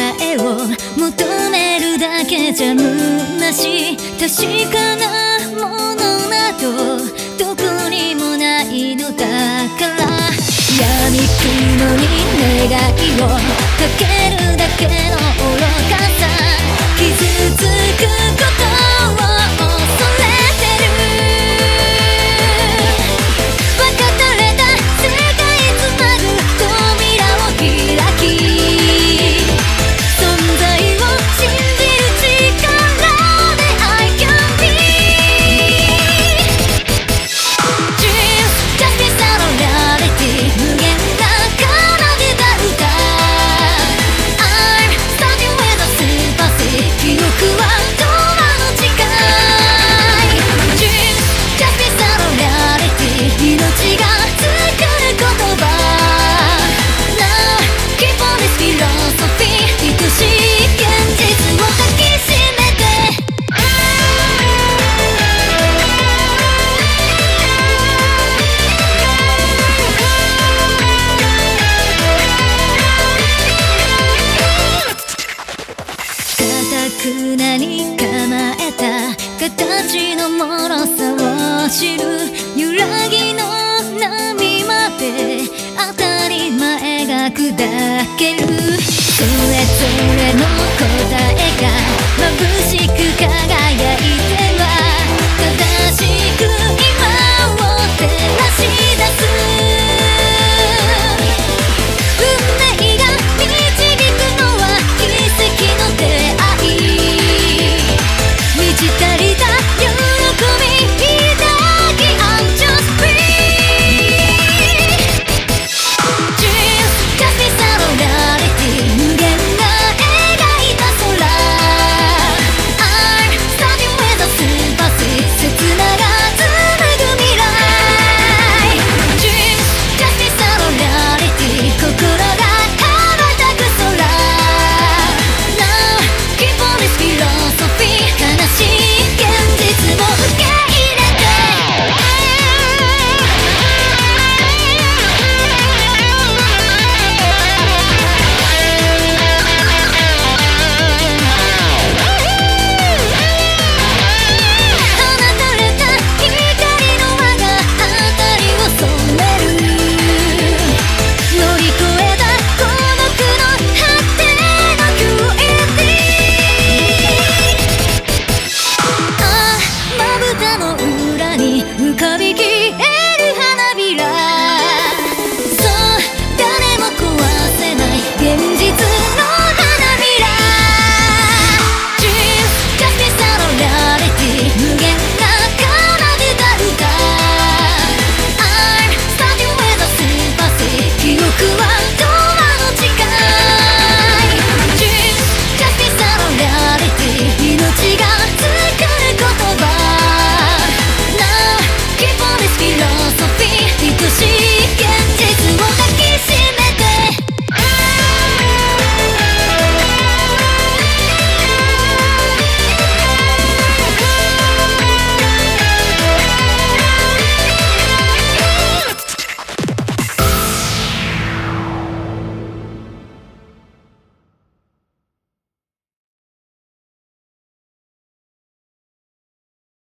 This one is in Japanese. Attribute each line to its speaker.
Speaker 1: えを求めるだけじゃ虚しい。確かなものなどどこにもないのだから闇雲に願いをかけるだけの愚かさ傷つくことを恐れてる分かたれた世界つなぐ扉を開き存在を信じる力で I can be Dreams just be set on reality 無限な奏でた歌 I'm standing with a sympathy 記憶は永遠の誓い Dreams just be set on reality 命が作る言葉 Now keep on this philosophy 愛しい現実を抱きしめて固くなに構えた形の脆さを知る揺らぎの波まで当たり前が砕けるそれぞれの答えが眩しく輝いてる